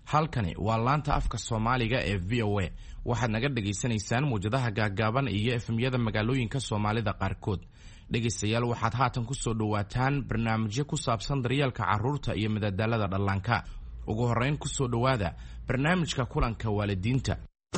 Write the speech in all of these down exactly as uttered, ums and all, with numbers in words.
halkani waa laanta afka Soomaaliga ee V O A waxaad naga dhageysanaysaan muujadaha gaagaaban iyo F M-yada magaalooyinka Soomaalida qaarkood. dhegeystayaal waxaad haatan ku soo dhawaataan barnaamijyo ku saabsan daryeelka carruurta iyo madadaalada dhallaanka. ugu horeyn ku soo dhawaada barnaamijka kulanka waalidiinta.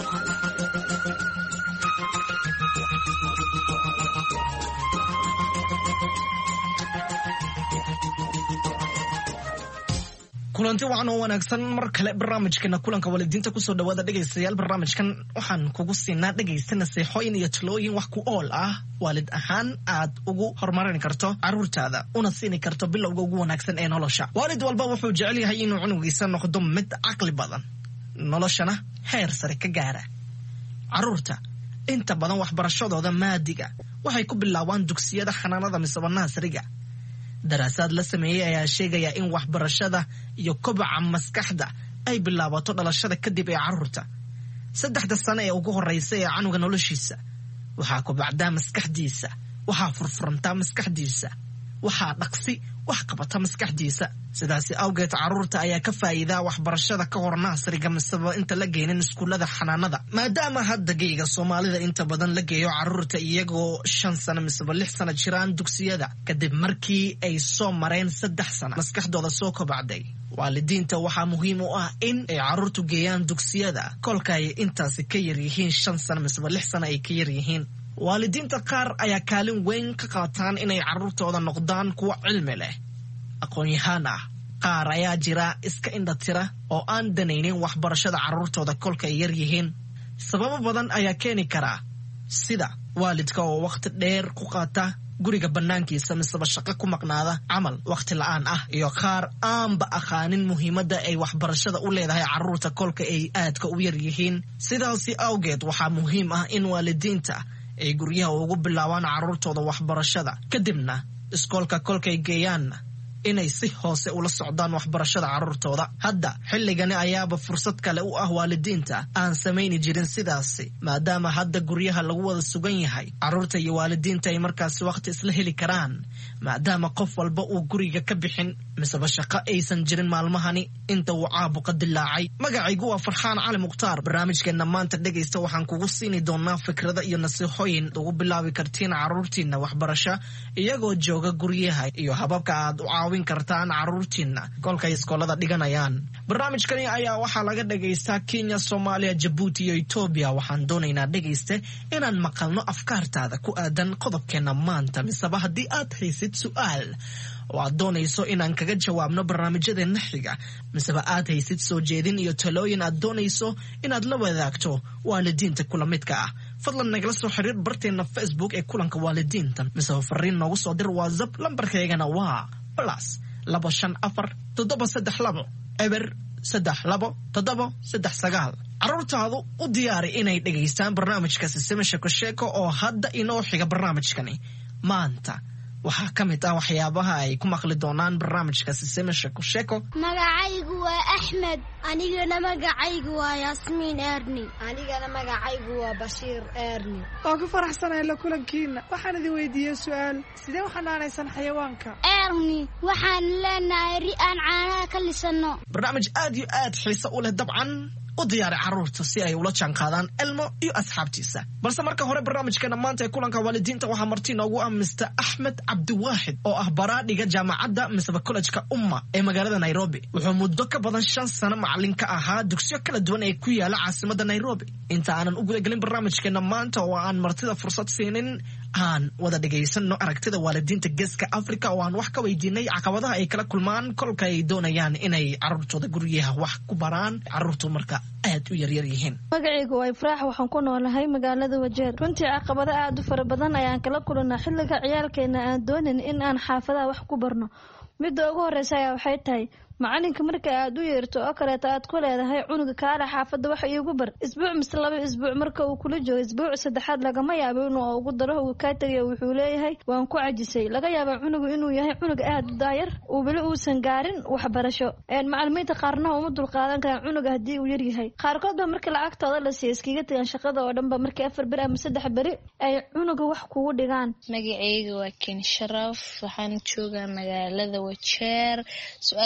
kulanti waxaan oo wanaagsan mar kale barnaamijkeena kulanka waalidiinta ku soo dhawaada dhageystayaal. barnaamijkan waxaan kugu siinaa dhageysta nasiixooyin iyo talooyin wax ku ool ah waalid ahaan aad ugu horumarin karto carruurtaada una siini karto bilowga ugu wanaagsan ee nolosha. waalid walba wuxuu jecel yahay inuu cunugiisa noqdo mid caqli badan, noloshana heer sare ka gaara. carruurta inta badan waxbarashadooda maadiga waxay ku bilaabaan dugsiyada xanaanada mise naasiriga. daraasaad la sameeyay ayaa sheegaya in waxbarashada iyo kobaca maskaxda ay bilaabato dhalashada kadib ee carruurta. saddexda sano ee ugu horeysa ee canuga noloshiisa waxaa kobacdaa maskaxdiisa, waxaa furfurantaa maskaxdiisa, waxaa dhaqsi wax qabata maskaxdiisa. sidaasi awgeed carruurta ayaa ka faa'iidaa waxbarashada ka hor naasiriga miseba inta la geynin iskuullada xanaanada. maadaama hadda geyga Soomaalida inta badan la geeyo carruurta iyagoo shan sano miseba lix sano jiraan dugsiyada kadib markii ay soo mareen saddex sano maskaxdooda soo kobacday. waalidiinta waxaa muhiim u ah in ay carruurtu geeyaan dugsiyada kolka ay intaasi ka yar yihiin shan sano miseba lix sano ay ka yar yihiin. waalidiinta qaar ayaa kaalin weyn ka qaataan inay carruurtooda noqdaan kuwa cilmi leh, aqoon-yahaan ah. qaar ayaa jira iska indhatira oo aan danaynin waxbarashada carruurtooda kolka ay yar yihiin. sababo badan ayaa keeni karaa, sida waalidka oo waqti dheer ku qaata guriga bannaankiisa miseba shaqo ku maqnaada, camal waqti la-aan ah, iyo qaar aanba aqaanin muhiimadda ay waxbarashada u leedahay carruurta kolka ay aadka u yar yihiin. sidaasi awgeed waxaa muhiim ah in waalidiinta ay guryaha ugu bilaabaan carruurtooda waxbarashada, kadibna iskoolka kolkay geeyaanna inay si hoose ula socdaan waxbarashada carruurtooda. hadda xilligani ayaaba fursad kale u ah waalidiinta aan samayni jirin sidaasi, maadaama hadda guryaha lagu wada sugan yahay. carruurta iyo waalidiinta ay markaasi waqti isla heli karaan, maadaama qof walba uu guriga ka bixin miseba shaqo aysan jirin maalmahani inta uu caabuqa dilaacay. magacaygu waa Farxaan Cali Mukhtaar. barnaamijkeena maanta dhegaysta waxaan kugu siini doonaa fikrada iyo nasiixooyin ugu bilaabi kartiin carruurtiina waxbarasho iyagoo jooga guryaha, iyo hababka aad u caawin kartaan carruurtiina kolkay iskoolada dhiganayaan. barnaamijkani ayaa waxaa laga dhagaystaa Kenya, Soomaaliya, Jabuuti iyo Ethiopia. waxaan doonaynaa dhegayste inaan maqalno afkaartaada ku aadan qodobkeena maanta, miseba haddii aad haysid su'aal oo aad doonayso inaan kaga jawaabno barnaamijyadeena xiga, miseba aad haysid soo jeedin iyo talooyin aad doonayso inaad la wadaagto waalidiinta kula midka ah, fadlan nagala soo xiriir barteena Facebook ee kulanka waalidiinta, miseba fariin noogu soo dir WhatsApp. lambarkeegana waa plus labo shan afar toddoba saddex labo eber saddex labo toddoba saddex sagaal. carruurtaadu u diyaari inay dhegaystaan barnaamijka Sisima Sheeko Sheeko oo hadda inoo xiga. barnaamijkani maanta waxaa ka mid ah waxyaabaha ay ku maqli doonaan barnaamijka Sisima Sheeko Sheeko. magacaygu waa Axmed. anigana magacaygu waa Yasmiin Erni. anigana magacaygu waa Bashiir Erni. oo ku faraxsanahay la kulankiina. waxaan idin weydiiyey su'aal, sidee u xanaanaysan xayawaanka? Erni, waxaan leenahay ri aan caanaha ka lisano. barnaamij aad iyo aad xiiso u leh. dabcan u diyaari carruurta si ay ula jaanqaadaan Elmo iyo asxaabtiisa. balse marka hore barnaamijkeena maanta ee kulanka waalidiinta waxaa marti noogu ah mister Axmed Cabdiwaaxid oo ah baraadhiga jaamacadda miseba kollejka Umma ee magaalada Nairobi. wuxuu muddo ka badan shan sano macallin ka ahaa dugsiyo kala duwan ee ku yaala caasimadda Nairobi. inta aanan u guda gelin barnaamijkeena maanta oo aan martida fursad siinin, aan wada dhagaysano aragtida waalidiinta geeska Afrika oo aan wax ka weydiinay caqabadaha ay kala kulmaan kolka ay doonayaan inay carruurtooda guryaha wax ku baraan, carruurtu marka aad u yaryar yihiin. magacaygu waa Ifraax. waxaan ku noolahay magaalada Wajeer. runtii caqabado aad u fara badan ayaan kala kulannaa xilliga ciyaalkeena aan doonin in aan xaafadaha wax ku barno. midda ugu horeysa ayaa waxay tahay macalinka marka aad u yeerto oo kaleeto aad ku leedahay cunuga kaala xaafadda wax iigu bar isbuuc mise laba isbuuc marka uu kula joogo isbuuc saddexaad lagama yaabo inuu ugu daro uu ka tagay. wuxuu leeyahay waan ku cajisay. laga yaabo cunugu inuu yahay cunug aad u daayar uu weli uusan gaarin waxbarasho. macalimiinta qaarna uma dulqaadan karaan cunuga haddii uu yar yahay. qaarkood ba marka lacagtooda la siiyo iskaga tagaan shaqada oo dhanba markii afar beri ama saddex beri ay cunuga wax kugu dhigaan. magacayga waa Ken Sharaf. waxaan joogaa magaalada Wajeer. su-aashaaga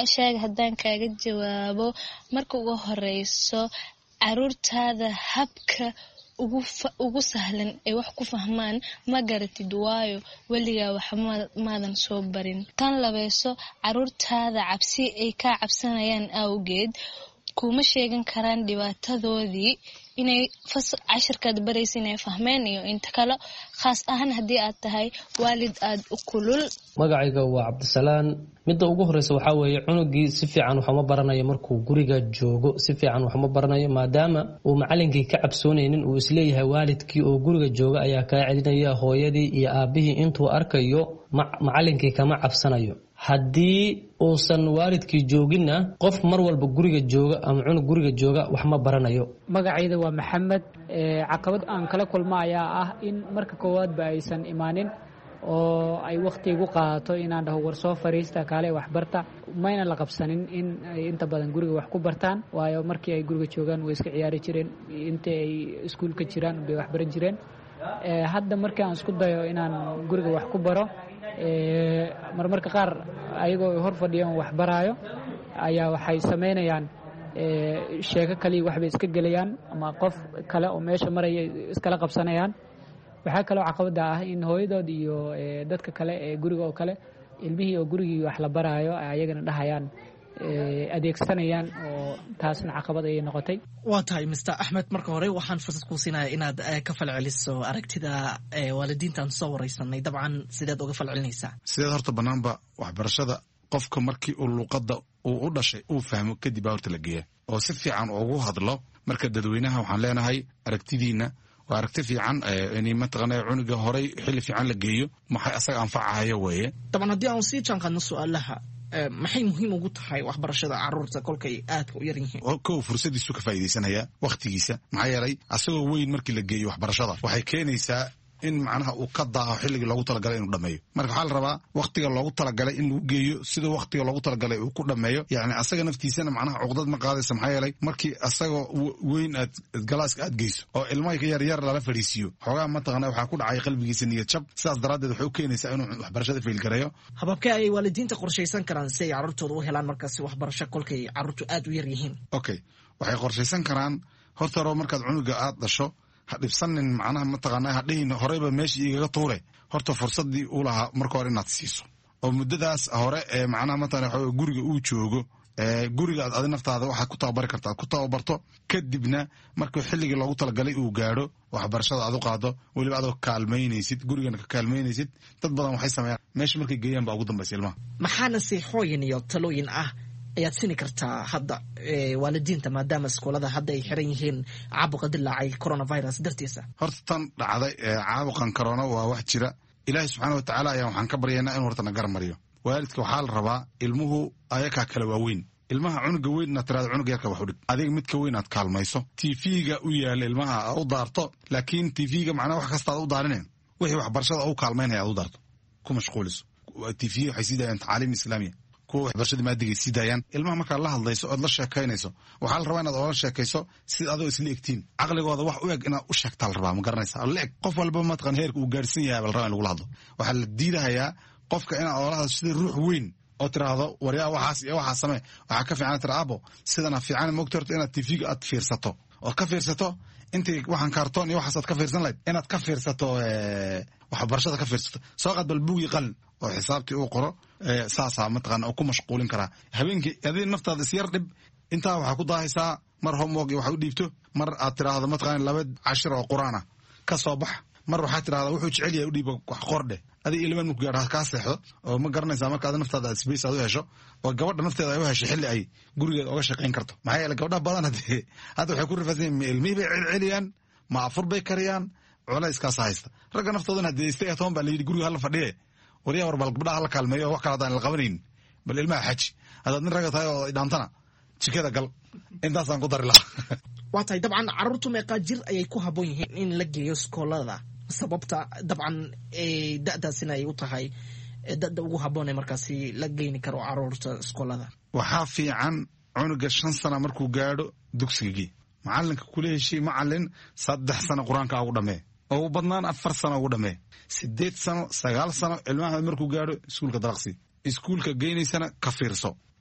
haddaan kaaga jawaabo marka ugu horeyso caruurtaada habka ugu ugu sahlan ee wax ku fahmaan ma garatid waayo waligaa wax maadan soo barin. tan labayso caruurtaada cabsi ay ka cabsanayaan awgeed kuma sheegan karaan dhibaatadoodii inay cashirkaad baraysa inay fahmeen iyo inta kale khaas ahaan haddii aad tahay waalid aad u kulul. magacayga waa Cabdisalaan. midda ugu horeysa waxaa weeye cunugii si fiican wax ma baranayo markuu guriga joogo si fiican wax ma baranayo maadaama uu macalinkii ka cabsoonaynin uu isleeyahay waalidkii oo guriga jooga ayaa kaa celinaya hooyadii iyo aabihii intuu arkayo macalinkii kama cabsanayo. haddii uusan waalidkii jooginna qof mar walba guriga jooga ama cunug guriga jooga wax ma baranayo. magacayda waa Maxamed. caqabad aan kala kulmo ayaa ah in marka koowaadba aysan imaanin oo ay waqti igu qaadato inaan dhaho war soo fariista kaale wax barta mayna la qabsanin in ay inta badan guriga wax ku bartaan waayo markii ay guriga joogaan way iska ciyaari jireen inta ay iskuulka jiraan bay wax baran jireen. hadda markii aan isku dayo inaan guriga wax ku baro marmarka qaar ayagoo hor fadhiyaan wax baraayo ayaa waxay sameynayaan sheeko kale waxbay iska gelayaan ama qof kale oo meesha maraya iskala qabsanayaan. waxaa kaloo caqabada ah in hooyadood iyo dadka kale ee guriga oo kale ilmihii oo gurigii wax la baraayo ayagana dhahayaan adeegsanayaan oo taasna caqabad ay noqotay. waa tahay mister Axmed marka hore waxaan fursad ku siinayaa inaad ka falceliso aragtida waalidiintan soo wareysanay dabcan sideed uga falcelinaysaa. sideed horta banaanba waxbarashada qofka markii uu luqadda uu u dhashay uu fahmo kadib horta la geeya oo si fiican ugu hadlo. marka dadweynaha waxaan leenahay aragtidiina waa aragti fiican in mataqaanay cunuga horay xilli fiican la geeyo maxay asaga anfacayo weeye. dabcan haddii aan sii jaanqaadno su'aalaha maxay muhiim ugu tahay waxbarashada caruurta kolkay aadka u yar yihiin? kow fursadiisu ka faa'iidaysanaya waqtigiisa maxaa yeelay asagoo weyn markii la geeyo waxbarashada waxay keenaysaa in macnaha uu ka daaho xilligii loogu talagalay inuu dhammeeyo. marka waxaa la rabaa waqtiga loogu talagalay in lagu geeyo sida waqtiga loogu talagalay uu ku dhammeeyo. yacni asaga naftiisana macnaha cuqdad ma qaadaysa maxaa yeelay markii asagoo weyn aad galaaska aad geyso oo ilmaha yaryar lala fadhiisiiyo xoogaa mataqana waxaa ku dhacay qalbigiisa niyad jab. sidaas daraaddeed waxay u keenaysaa inuu waxbarashada faylgareeyo. hababkee ayay waalidiinta qorshaysan karaan si ay carruurtooda u helaan markaasi waxbarasho kolkay carruurtu aad u yar yihiin? okay waxay qorshaysan karaan horta hore markaad cunuga aad dhasho ha dhibsanin macnaha mataqaanaa hadhihin horeyba meeshii igaga tuure. horta fursadii uu lahaa marka hore inaad siiso oo muddadaas hore ee macnaha mataqana guriga uu joogo guriga aad adi naftaada waxaad ku tababari karta aad ku tababarto kadibna markuu xilligii loogu talagalay uu gaadho waxbarashada aad u qaado weliba adoo kaalmaynaysid gurigana ka kaalmaynaysid. dad badan waxay sameeyaan meesha markay geeyaan baa ugu dambaysa ilmaha. maxaa nasiixooyin iyo talooyin ah ayaad sini kartaa hadda waalidiinta maadaama iskoolada hadda ay xiran yihiin caabuqa dilaacay coronavirus dartiisa? horta tan dhacday caabuqan corona waa wax jira. ilaahay subxaana watacaala ayaa waxaan ka baryaynaa inuu horta na garmariyo. waalidka waxaa la rabaa ilmuhu ayakaa kale waa weyn. ilmaha cunuga weyn inaad tiraado cunuga yarka wax u dhig adiga midka weyn aad kaalmayso. tv-ga u yaala ilmaha aad u daarto laakiin tv-ga macnaa wax kasta aad u daarineen wixii waxbarashada u kaalmaynaya aad u daarto ku mashquuliso. tv waxay sii daayaan tacaaliim islaamiya kuwa waxbarashada maadigay sii daayaan. ilmaha markaad la hadlayso ood la sheekaynayso waxaa la rabaa inaad oola sheekayso sida adoo isla egtiin caqligooda wax u eg inaad u sheegtaa la rabaa ma garanaysa la eg qof walba mataqan heerka uu gaarsan yahay baa la rabaa in lagula hadlo. waxaa la diidahayaa qofka inaad oola hadlo sida ruux weyn oo tiraahdo waryaa waxaas iyo waxaas samee. waxaa ka fiican tira abo sidana fiican moogta horta inaad tv-ga aad fiirsato ood ka fiirsato intii waxaan kaartoon iyo waxaas aad ka fiirsan lahayd inaad ka fiirsato waxbarashada ka fiirsato. soo qaad bal buugii qalin oo xisaabtii uu qoro saasaa mataqaana oo ku mashquulin karaa. habeenkii adii naftaada isyar dhib intaa waxaa ku daahaysaa mar homework iyo waxa u dhiibto mar aad tiraahdo mataqaana laba cashir oo quraan ah ka soo bax mar waxaa tirahdaa wuxuu jecel yahay u dhiibo wax qordhe adiga ilmaan marku gaadho kaa seexdo oo ma garanaysaa marka ada naftaada aad space aad u hesho oo gabadha nafteeda ay u hesho xilli ay gurigeeda oga shaqayn karto. maxaa yeele gabdhaha badan hadee hadda waxay ku rifaasan yihin ma ilmihii bay celceliyaan ma afur bay kariyaan culayskaas haysta. ragga naftoodana hadee stay at home baa layidhi guriga hala fadhiye waryaa war bal gabdhaha hala kaalmeeyo wax kale hadaan la qabanaynin bal ilmaha xaji hadaad nin ragga tahay oo dhaantana jikada gal intaasaan ku dari lahaa. waa tahay dabcan carruurtu meeqaa jir ayay ku habboon yihiin in la geeyo iskoolada sababta dabcan da'daasina ay u tahay da'da ugu habboon ee markaasi la geyni karo carruurta iskoolada? waxaa fiican cunuga shan sana markuu gaadho dugsigagii macalinka kula heshii macalin saddex sano qur-aanka ugu dhammee oo u badnaan afar sano ugu dhammee sideed sano sagaal sano ilmaha markuu gaadho iskuulka dalaqsi iskuulka geynaysana ka fiirso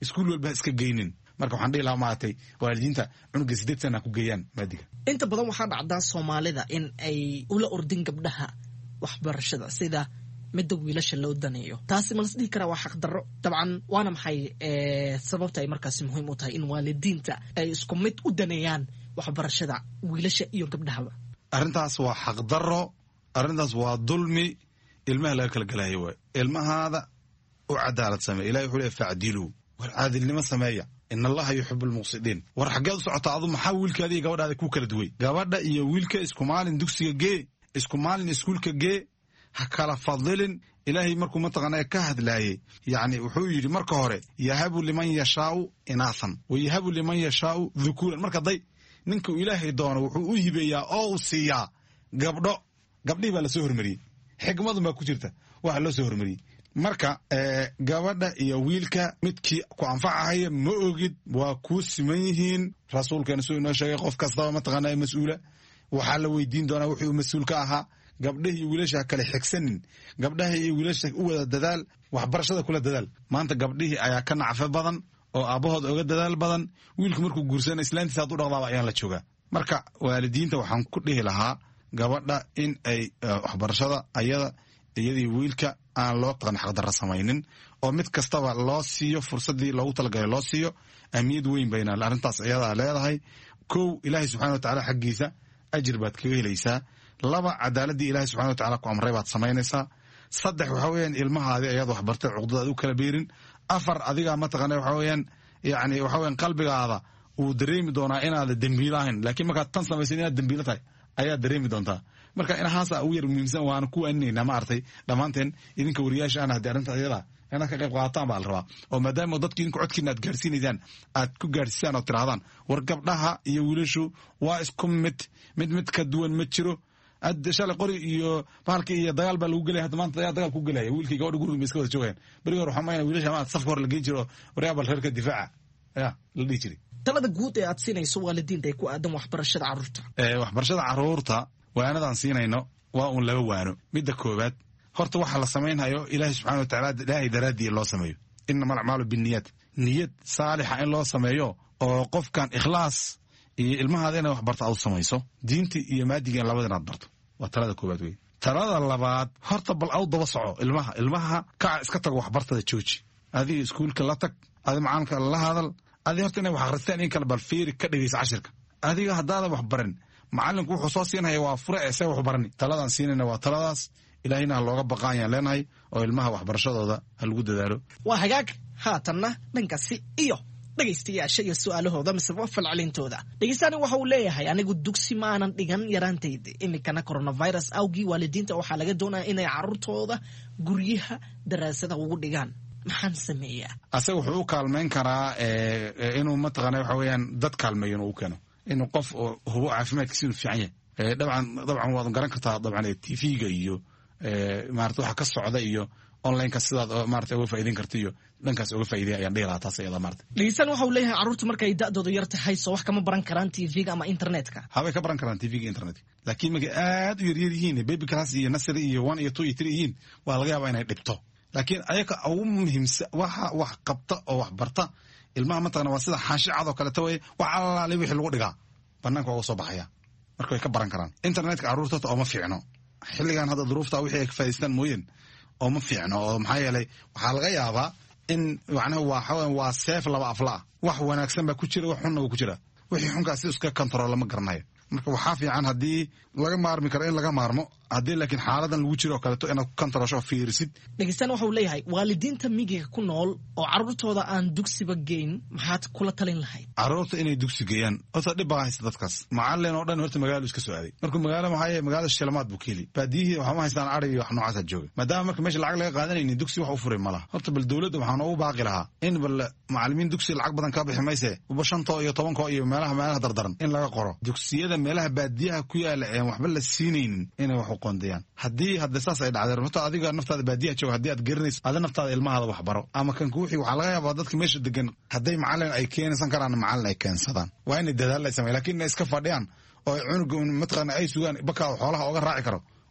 iskuul walba iska geynin marka waxaan dhihi lahaa maaragtay waalidiinta cunuga sideed sana ku geeyaan maadiga inta badan waxaa dhacdaa soomaalida in ay ula ordin gabdhaha waxbarashada sida midda wiilasha loo daneeyo taasi ma las dhihi karaa waa xaqdarro dabcan waana maxay sababta ay markaasi muhiim u tahay in waalidiinta ay isku mid u daneeyaan waxbarashada wiilasha iyo gabdhahaba arrintaas waa xaqdarro arrintaas waa dulmi ilmaha laga kala galayo waay ilmahaada u cadaalad sameeya ilahi wuxuu leeyahay facdiluu war caadilnimo sameeya in allaha yuxibu almuqsidiin war xaggeed u socotaa adu maxaa wiilkaada iyo gabadhaada ku kala duway gabadha iyo wiilka isku maalin dugsiga gee isku maalin iskuulka gee ha kala fadlilin ilaahay markuu mataqaanaa ka hadlaayey yacni wuxuu yidhi marka hore yahabu liman yashaau inaahan wa yahabu liman yashaau dhukuuran marka day ninkuu ilaahay doono wuxuu u hibeeyaa oo u siiyaa gabdho gabdhihii baa lasoo hormariyey xikmadun baa ku jirta waxa loo soo hormariyey marka gabadha iyo wiilka midkii ku anfacahaya ma ogid waa kuu siman yihiin rasuulkeena suu inoo sheegay qof kastaba mataqaanaa mas-uula waxaa la weydiin doonaa wuxuu u mas-uul ka ahaa gabdhaha iyo wiilasha ha kale xigsanin gabdhaha iyo wiilasha u wada dadaal waxbarashada kula dadaal maanta gabdhihii ayaa ka nacfo badan oo aabbahooda oga dadaal badan wiilku markuu guursana islaantiisa had u dhaqdaaba ayaan la joogaa marka waalidiinta waxaan ku dhihi lahaa gabadha in ay waxbarashada ayada iyadii wiilka aan loo taqan xaqdarra samaynin oo mid kastaba loo siiyo fursaddii loogu talagalay loo siiyo ahmiyad weyn bayna arrintaas iyadaa leedahay kow ilaahay subxana wa tacaala xaggiisa ajir baad kaga helaysaa laba cadaaladii ilaahay subxana wa tacala ku amray baad samaynaysaa saddex waxa weeyaan ilmahaadi ayaad waxbartay cuqdadaad u kala beerin afar adigaa mataqaana waxa weeyaan yacni waxa weeyaan qalbigaada uu dareemi doonaa inaada dembiilo ahayn laakiin markaad tan samaysan inaad dembiilo tahay ayaad dareemi doontaa marka inahaasa ugu yar muhiimsan waana ku aninaynaa ma artay dhammaanteen idinka wariyaasha ana haddii arrinta iyada inaad ka qayb qaadataan baa la rabaa oo maadaama dadki idinka codkiina aad gaarsiinaysaan aad ku gaarsiisaan oo tirahdaan war gabdhaha iyo wiilashu waa isku mid mid mid ka duwan ma jiro ad shalay qori iyo bahalkii iyo dagaal baa lagu gelaya hadda maanta ayaa dagaal ku gelaya wiilkii gabadha guriga ma iska wada joogayaan berigi hore waxaa mayna wiilasha maanta safka hore la geyn jiro waryaabal reerka difaaca ya la dhihi jiray talada guud ee aad siinayso waalidiinta ay ku aadan waxbarashada carruurta waxbarashada carruurta waanadaan siinayno waa uun laba waano midda koowaad horta waxaa la samaynhayo ilaahay subxana wa tacaala ilaahay daraaddii loo sameeyo inama alacmaalu binniyaat niyad saalixa in loo sameeyo oo qofkan ikhlaas iyo ilmahaada inay wax barta aad u samayso diintii iyo maadigii in labada inaad barto waa talada koowaad wey talada labaad horta bal aw daba soco ilmaha ilmaha kaca iska tago waxbartada jooji adiga iskuulka la tag adi macalinka la hadal adi horta inay wax akhristaan in kale bal fiiri ka dhegaysa cashirka adiga haddaadan wax baran macalinku wuxuu soo siinaya waa fure ee see wax barani taladaan siinayna waa taladaas ilaahayna ha looga baqa ayaan leenahay oo ilmaha waxbarashadooda ha lagu dadaalo waa hagaag haatanna dhankaasi iyo dhegaystayaasha iyo su-aalahooda mise falcelintooda dhegeystaani waxa uu leeyahay anigu dugsi maanan dhigan yaraantayda iminkana coronavirus awgii waalidiinta waxaa laga doonaya inay carruurtooda guryaha daraasada ugu dhigaan maxaan sameeyaa asaga wuxuu u kaalmayn karaa inuu mataqaana waxa weeyaan dad kaalmeeyo inuu u keeno inuu qof oo hubo caafimaadkiisa inuu fiican yahay dabcan dabcan waad garan kartaa dabcan t v-ga iyo maarata waxa ka socda iyo onlineka sidaad maarata uga faa'iideyn karta iyo dhankaas uga faa'iideya ayaan dhihi lahaa taas iyada maarata dhegeysan waxa uu leeyahay carruurta markay da'doodu yar tahay soo wax kama baran karaan t v-ga ama internetka habay ka baran karaan t v-ga internetka laakiin markay aad u yaryar yihiin baby class iyo nursery iyo one iyo two iyo three yihiin waa laga yaabaa inay dhibto laakiin ayaga ugu muhiimsa waxa wax qabta oo wax barta ilmaha mataqana waa sida xaashicad oo kaleeto weye wax allaale wixii lagu dhigaa banaanka waa uga soo baxaya marka way ka baran karaan internetka carruurta ooma fiicno xilligan hadda duruufta wixii ay ka faa'idaystaan mooyeen ooma fiicno oo maxaa yeelay waxaa laga yaabaa in macnaha waa waa seef laba afla ah wax wanaagsan baa ku jira wax xunna waa ku jira wixii xunkaas si iska control lama garanayo marka waxaa fiican haddii laga maarmi karo in laga maarmo haddii laakiin xaaladan lagu jiro oo kaleeto inaad ku controlsho fiirisid dhegeystaan waxa uu leeyahay waalidiinta miyiga ku nool oo carruurtooda aan dugsiba geyn maxaad kula talin lahayd carruurta inay dugsi geeyaan horta dhib baa haysta dadkaas macallin oo dhan horta magaalo iska soo aaday markuu magaalo maxaa yahay magaalada shilamaad buu ka heli baadiyihii waxama haystaan adhig iyo wax noocaasaa jooga maadaama marka meesha lacag laga qaadanaynin dugsi wax u furay ma laha horta bal dowladda waxaa noogu baaqi lahaa in bal macallimiin dugsi lacag badan kaa bixi mayse uba shantoo iyo tobankoo iyo meelaha meelaha dardaran in laga qoro dugsiyada meelaha baadiyaha ku yaala een waxba la siinaynin inay wax u qoondayaan haddii hadda saas ay dhacdeen horta adiga naftaada baadiyaha jooga haddii aad garanayso ada naftaada ilmahaada wax baro ama kan kuwixii waxaa laga yaabaa dadka meesha degan hadday macallin ay keensan karaan macallin ay keensadaan waa inay dadaal ay sameeyaan laakiin inay iska fadhiyaan oo cunuga mataqaana ay sugaan bakaa xoolaha oga raaci karo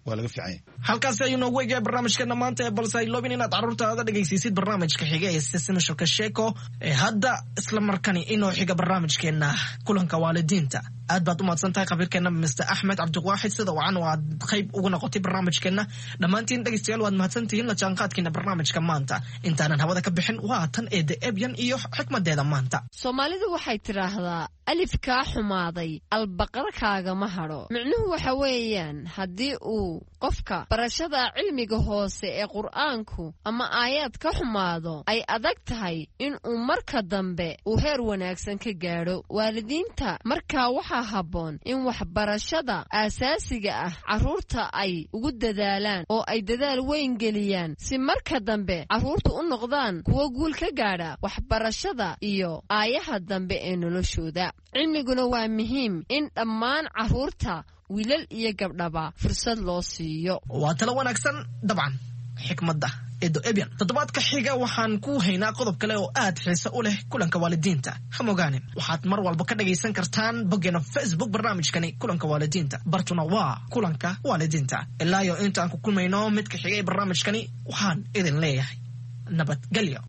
waa laga fiican yahay. halkaasi ayuu noogu eegaya barnaamijkeena maanta ee balse ay loobin inaad carruurtaada dhegaysiisid barnaamijka xiga ee Sesame Show sheeko ee hadda isla markani inoo xiga barnaamijkeena kulanka waalidiinta. aad baad u mahadsantahay khabiirkeena mister Axmed Cabdiwaaxid sida wacan waad qayb uga noqotay barnaamijkeena. dhammaantiin dhegaystayaal waad mahadsantihiin la jaanqaadkiina barnaamijka maanta. intaanan hawada ka bixin waa tan eede ebyan iyo xikmadeeda maanta. Soomaalidu waxay tiraahdaa alifkaa xumaaday albaqara kaagama hadho. micnuhu waxa weeyaan haddii uu qofka barashada cilmiga hoose ee qur'aanku ama aayaad ka xumaado ay adag tahay in uu marka dambe uu heer wanaagsan ka gaadho. waalidiinta markaa waxaa habboon in waxbarashada aasaasiga ah carruurta ay ugu dadaalaan oo ay dadaal weyn geliyaan si marka dambe carruurtu u noqdaan kuwo guul ka gaadha waxbarashada iyo aayaha dambe ee noloshooda. cilmiguna waa muhiim in dhammaan carruurta wiilal iyo gabdhaba fursad loo siiyo. waa talo wanaagsan dabcan xikmadda eedo ebyan. toddobaadka xiga waxaan ku haynaa qodob kale oo aad xiiso u leh kulanka waalidiinta. ha mogaanin waxaad mar walba ka dhagaysan kartaan boggeena Facebook barnaamijkani kulanka waalidiinta bartuna waa kulanka waalidiinta. ilaa iyo intaan ku kulmayno midka xiga ee barnaamijkani waxaan idin leeyahay nabadgelyo.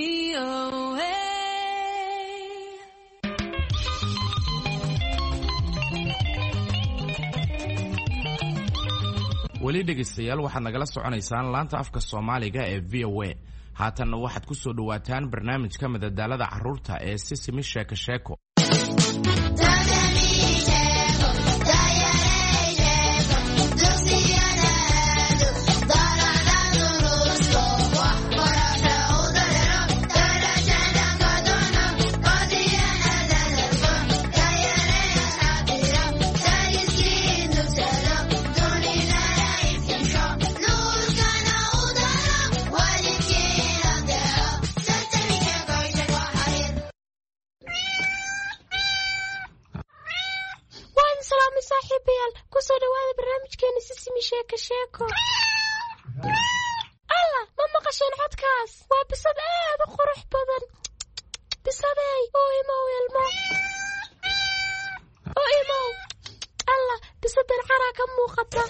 weli dhegaystayaal waxaad nagala soconaysaan laanta afka Soomaaliga ee V O A. haatanna waxaad ku soo dhawaataan barnaamijka madadaalada carruurta ee Sesame Sheeko Sheeko. sheeko alla ma maqasheen codkaas waa bisad aad u qurux badan bisaday oo imow ilmo oo imow alla bisadan caraa ka muuqata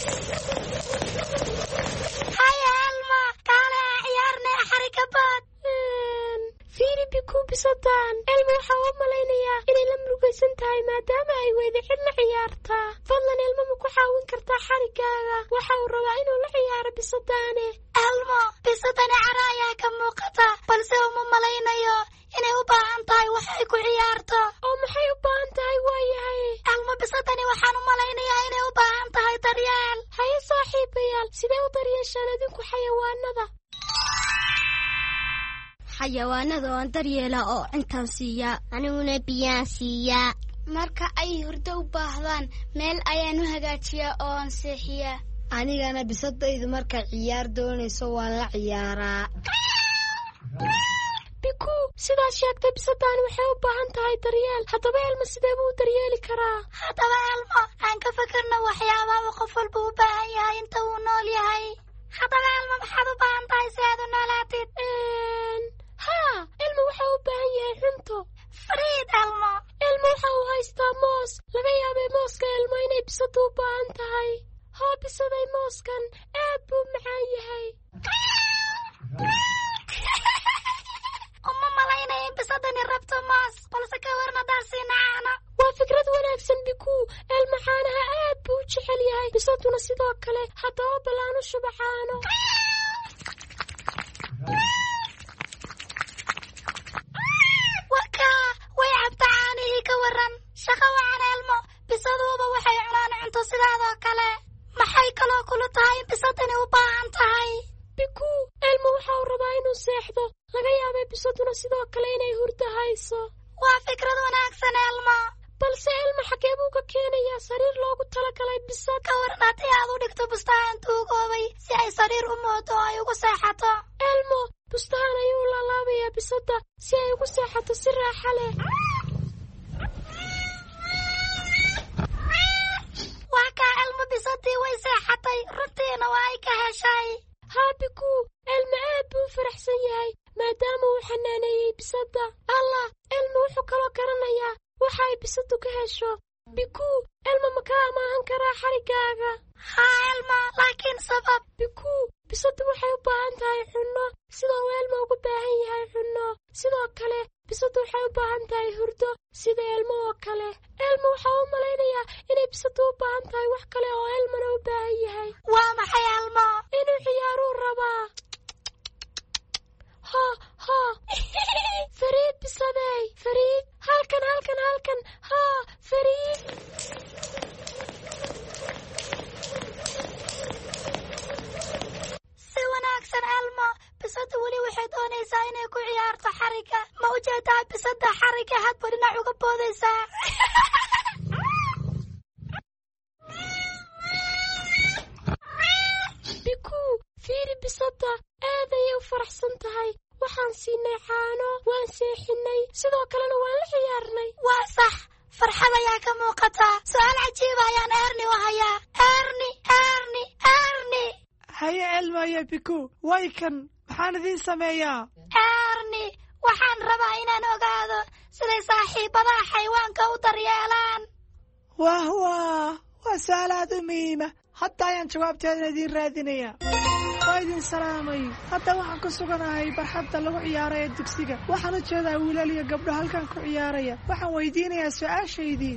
haya alma kaale ciyaarne xarika baad fiiri biku bisadan ilmo waxa uu malaynayaa inay la murugaysan tahay maadaama ay weyda cid la ciyaartaa fadlan ilmo ma ku caawin kartaa xarigaaga waxa uu rabaa inuu la ciyaaro bisadane almo bisadane cara ayaa ka muuqata balse uma malaynayo inay u baahan tahay wax ay ku ciyaarto oo maxay u baahan tahay waayahay almo bisadane waxaan u malaynayaa inay u baahan tahay daryeel haye saaxiibayaal sidee u daryeeshaan idinku xayawaanada xayawaanada waan daryeelaa oo intaan siiyaa aniguna biyaan siiyaa marka ay hurdo u baahdaan meel ayaan u hagaajiyaa oo aan seexiyaa anigana bisadaydu marka ciyaar doonayso waan la ciyaaraa biku sidaad sheegtay bisadani waxay u baahan tahay daryeel haddaba elmo sidee buu u daryeeli karaa haddaba elmo aan ka fikirno waxyaabaha uu qof walba u baahan yahay inta uu nool yahay haddaba elmo maxaad u baahan tahay si aad u noolaatid haa ilmo waxa u baahan yahay cunto fariid elmo ilmo waxa uu haystaa moos laga yaabay mooska elmo inay bisadu u baahan tahay hoo bisaday mooskan aad buu macaan yahay uma malaynaya in bisadani rabto moos balse ka warna daasiina caano waa fikrad wanaagsan biku elmo caanaha aad buu u jecel yahay bisaduna sidoo kale haddaba ballaanu shuba caano shaqa wacan elmo bisaduuba waxay cunaan cunto sidaadoo kale maxay kaloo kula tahay in bisadani u baahan tahay biku elmo waxa uu rabaa inuu seexdo laga yaabay bisaduna sidoo kale inay hurdo hayso waa fikrad wanaagsan elmo balse elmo xagee buu ka keenayaa sariir loogu talagalay bisad ka waran haddii aad u dhigto bustahan tuugoobay si ay sariir u moodo oo ay ugu seexato elmo bustahan ayuu laalaabayaa bisada si ay ugu seexato si raaxa leh waa kaa elmo bisadii way seexatay runtiina waa ay ka heshay haa biku elmo aad buu u faraxsan yahay maadaama uu xanaaneeyey bisada allah elmo wuxuu kaloo garanayaa waxa ay bisadu ka hesho biku elmo ma ka amaahan karaa xarigaaga haa elmo laakiin sabab bikuu bisadu waxay u baahan tahay cunno sidoo elmo ugu baahan yahay cunno sidoo kale bisadu waxay u baahan tahay hurdo sida elmo oo kale elmo waxaa u malaynayaa inay bisadu u baahan tahay wax kale oo elmona u baahan yahay waa maxay elmo inuu ciyaaruu rabaa ha ha fariid bisadey fariid halkan halkan halkan ha fariid si wanaagsan elmo bisadu weli waxay doonaysaa inay ku ciyaarto xariga ma u jeedaa bisada xariga hadba dhinac uga boodaysaa bikuu fiiri bisada aad ayay u faraxsan tahay waxaan siinay caano waan seexinay sidoo kalena waan la ciyaarnay waa sax farxad ayaa ka muuqata su-aal cajiiba ayaan erni u hayaa erni erni erni haye elmo iyo biku way kan maxaan idiin sameeyaa erni waxaan rabaa inaan ogaado siday saaxiibadaha xayawaanka u daryeelaan wah wah waa su-aal aad u muhiima hadda ayaan jawaabteeda idiin raadinaya waa idin salaamay hadda waxaan ku suganahay barxadda lagu ciyaaro ee dugsiga waxaan u jeedaa wiilal iyo gabdho halkan ku ciyaaraya waxaan weydiinayaa su-aashaydii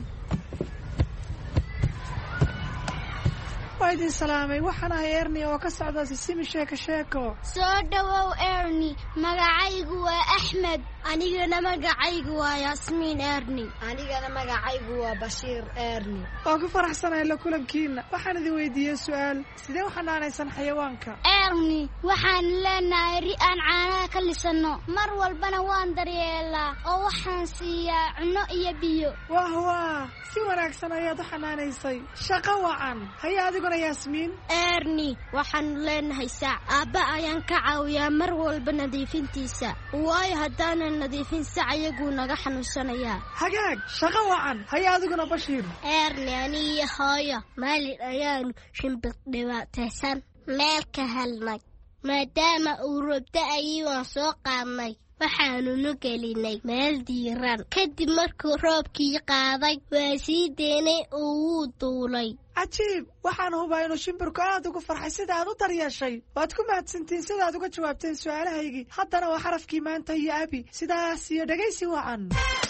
waa idin salaamay waxaan ahay erni oo ka socda sisimi sheeko sheeko soo dhowow erni magacaygu waa axmed anigana magacaygu waa yaasmiin erni anigana magacaygu waa bashiir erni waa ku faraxsanahay la kulankiina waxaan idin weydiiyey su-aal sidee u xanaanaysan xayawaanka erni waxaan leenahay ri aan caanaha ka lisanno mar walbana waan daryeelaa oo waxaan siiyaa cunno iyo biyo wah wah si wanaagsan ayaad u xanaanaysay shaqo wacan haya adiguna yaasmiin erni waxaanu leenahay saac aabba ayaan ka caawiyaa mar walba nadiifintiisa waayo haddaanan nadiifin sac iyaguu naga xanuunsanayaa hagaag shaqo wacan haya adiguna bashiir erni aniiyo hooyo maalin ayaanu shimbir dhibaataysan meel ka helnay maadaama uu robda ayii waan soo qaadnay waxaanunu gelinay meel diiran kadib markuu roobkii qaaday waa sii deynay oo wuu duulay cajiib waxaan hubaa inuu shimbirku aad ugu farxay sida aad u daryeeshay waad ku mahadsantiin sidaad uga jawaabteen su-aalahaygii haddana waa xarafkii maanta iyo abi sidaas iyo dhegaysi wacan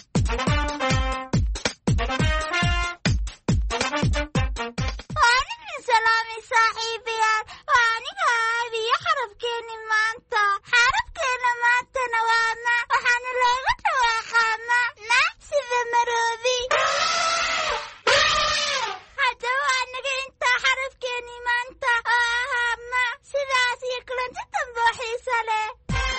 salaamay saaxiibayaal waa aniga abiyo xarafkeeni maanta xarafkeena maantana waa ma waxaana looga dhawaaqaa ma ma sida maroodi haddaba anaga intaa xarafkeeni maanta oo ahaa ma sidaas iyo kulanti dambe oo xiisa leh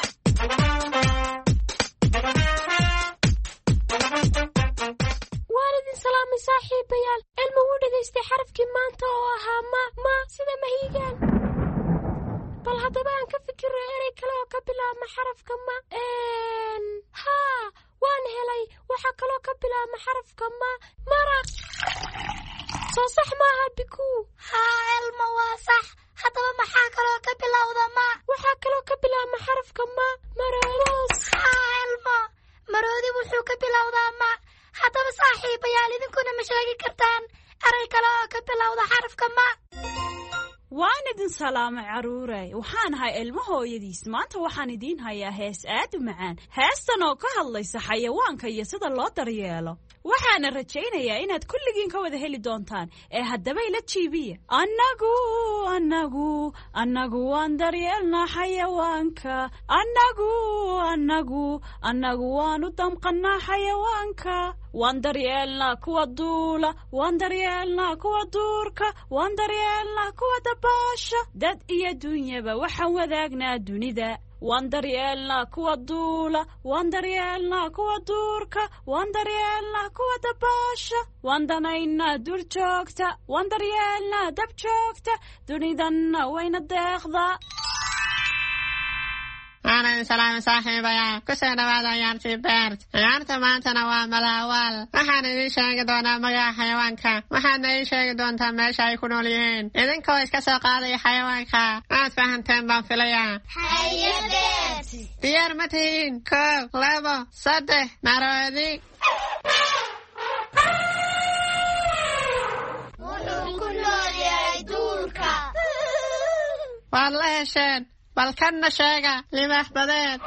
waan idin salaamay saaxiibayaal elmo wuu dhegaystay xarafkii maanta oo ahaa ma ma sida mahiigaan bal haddaba aan ka fikiro erey kale oo ka bilaabma xarafka ma haa waan helay waxaa kaloo ka bilaabma xarafka ma maraq soo sax maaha bikuu haa elmo waa sax haddaba maxaa kaloo ka bilowda ma waxaa kaloo ka bilaabma xarafka ma maroodos haa elmo maroodi wuxuu ka bilowdaa ma haddaba saaxiibayaal idinkuna ma sheegi kartaan erey kale oo ka bilowda xarafka ma waan idin salaamay carruurey waxaan ahay ilmo hooyadiis maanta waxaan idiin hayaa hees aad u macaan heestan oo ka hadlaysa xayawaanka iyo sida loo daryeelo waxaana rajaynayaa inaad kulligiin ka wada heli doontaan ee haddaba ila jiibiya annagu annagu annagu waan daryeelnaa xayawaanka annagu annagu annagu waan u damqannaa xayawaanka waan daryeelnaa kuwa duula waan daryeelnaa kuwa duurka waan daryeelnaa kuwa dabaasha dad iyo dunyaba waxaan wadaagnaa dunida waan daryeelnaa kuwa duula waan daryeelnaa kuwa duurka waan daryeelnaa kuwa dabaasha waan danaynaa dur joogta waan daryeelnaa dab joogta dunidanna wayna deeqdaa waana idin salaamay saaxiibayaal ku soo dhawaada ciyaartii beert ciyaarta maantana waa malaawaal waxaan idiin sheegi doonaa magaca xayawaanka waxaadna ii sheegi doontaa meesha ay ku nool yihiin idinkoo iska soo qaadaya xayawaanka aad fahanteen baan filayaa haye beert diyaar ma tihiin koob labo saddex maroodi wuxuu ku nool yahay duur waad la hesheen bal kanna sheega libaax badeed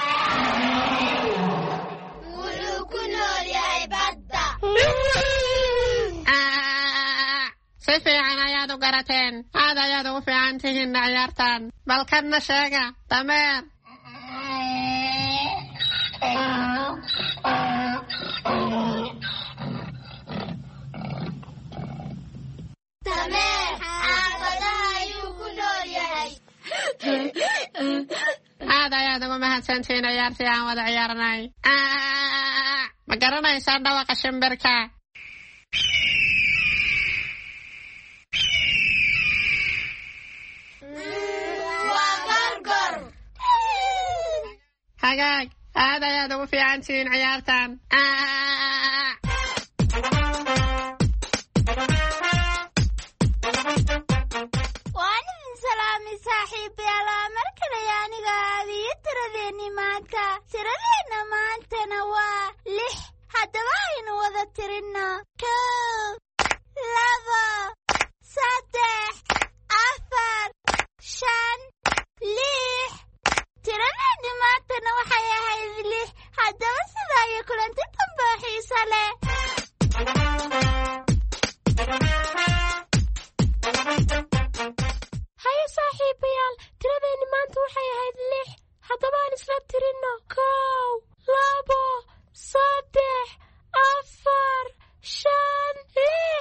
wuxuu ku nool yahay badda si fiican ayaad u garateen aad ayaad ugu fiican tihiin ciyaartan bal kanna sheega dameer dameer xaafadaha ayuu ku nool yahay aad ayaad ugu mahadsantihiin ciyaartii aan wada ciyaarnay ma garanaysaan dhawaqa shimbirka waa gorgor hagaag aad ayaad ugu fiican tihiin ciyaartan waan idin salaamay saaxiibayaal mar kale aniga aadiyo tiradeennii maanta tiradeenna maantana waa lix haddaba aynu wada tirinno kow laba saddex afar shan lix tiradeenni maantana waxay ahayd lix haddaba sidaa iyo kulanti damboo xiiso leh haye saaxiibayaal tiradeenni maanta waxay ahayd lix haddaba aan isla tirinno kow labo saddex afar shan lix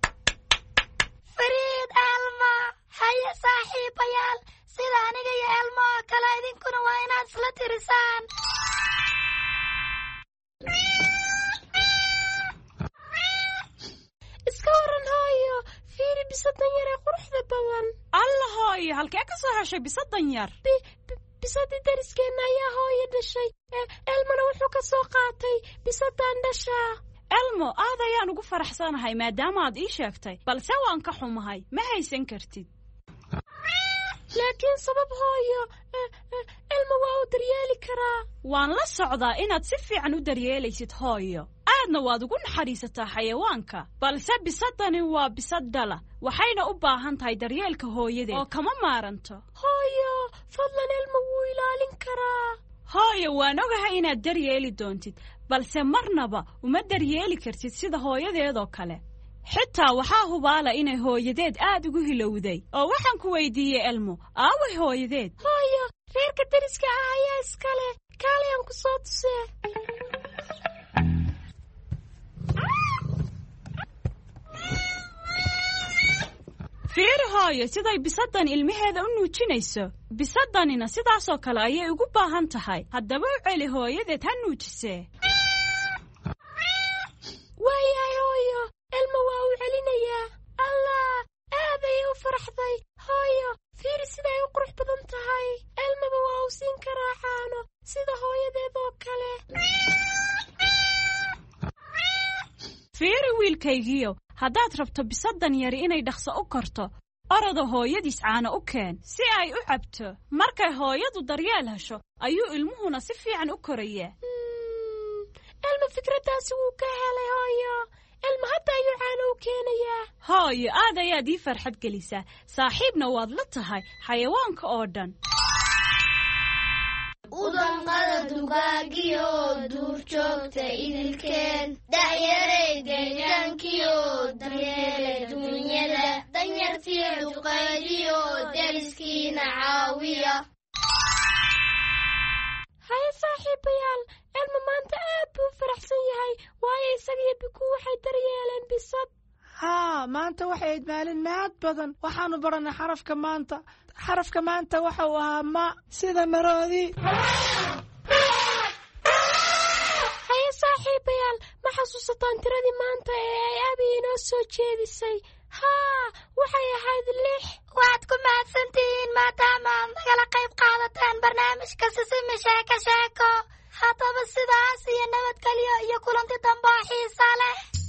fariid elmo haye saaxiibayaal sida aniga iyo elmo oo kale idinkuna waa inaad isla tirisaan iska waran hooyo fiiri bisadan yar ee quruxda badan alla hooyo halkee ka soo heshay bisadan yar bisadii dariskeenna ayaa hooyo dhashay elmona wuxuu ka soo qaatay bisadan dhashaa elmo aad ayaan ugu faraxsanahay maadaama aad ii sheegtay balse waan ka xumahay ma haysan kartid laakiin sabab hooyo elmo waa u daryeeli karaa waan la socdaa inaad si fiican u daryeelaysid hooyo aadna waad ugu naxariisataa xayawaanka balse bisadani waa bisad dhala waxayna u baahan tahay daryeelka hooyadeed oo kama maaranto hooyo fadlan elmo wuu ilaalin karaa hooyo waan ogahay inaad daryeeli doontid balse marnaba uma daryeeli kartid sida hooyadeedoo kale xitaa waxaa hubaala inay hooyadeed aad ugu hilowday oo waxaan ku weydiiyey elmo aaway hooyadeed hooyo reerka dariska ah ayaa iska leh kaalayaan ku soo tusee fiiri hooyo siday bisadan ilmaheeda u nuujinayso bisadanina sidaasoo kale ayay ugu baahan tahay haddaba u celi hooyadeed ha nuujisee waayahay hooyo elmo waa uu celinayaa allah aad ayay u faraxday hooyo fiiri siday u qurux badan tahay elmaba waa uu siin karaa caano sida hooyadeed oo kale fiiri wiilkaygiyo haddaad rabto bisadan yari inay dhaqso u korto orada hooyadiis caano u keen si ay u cabto markay hooyadu daryeel hesho ayuu ilmuhuna si fiican u korayaa elmo fikraddaasi wuu ka helay hooyo elmo hadda ayuu caano u keenayaa hooyo aad ayaad ii farxad gelisaa saaxiibna waad la tahay xayawaanka oo dhan udanqada dugaagiyo duurjoogta idilkeen da'yaray deegaankiyo daryeele duunyada danyartiyo duqaydiyo deriskiina caawiya haye saaxiibayaal elmo maanta aad buu u faraxsan yahay waayo isagiyo biku waxay daryeeleen bisad haa maanta waxay ayd maalin mahad badan waxaanu barannay xarafka maanta xarafka maanta waxa uu ahaa ma sida maroodi haye saaxiibayaal ma xasuusataan tiradii maanta ee ay abi inoo soo jeedisay haa waxay ahayd lix waad ku mahadsantihiin maadaama aad nagala qayb qaadataan barnaamijka sisimi sheeko sheeko haddaba sidaas iyo nabadgelyo iyo kulanti dambe oo xiisa leh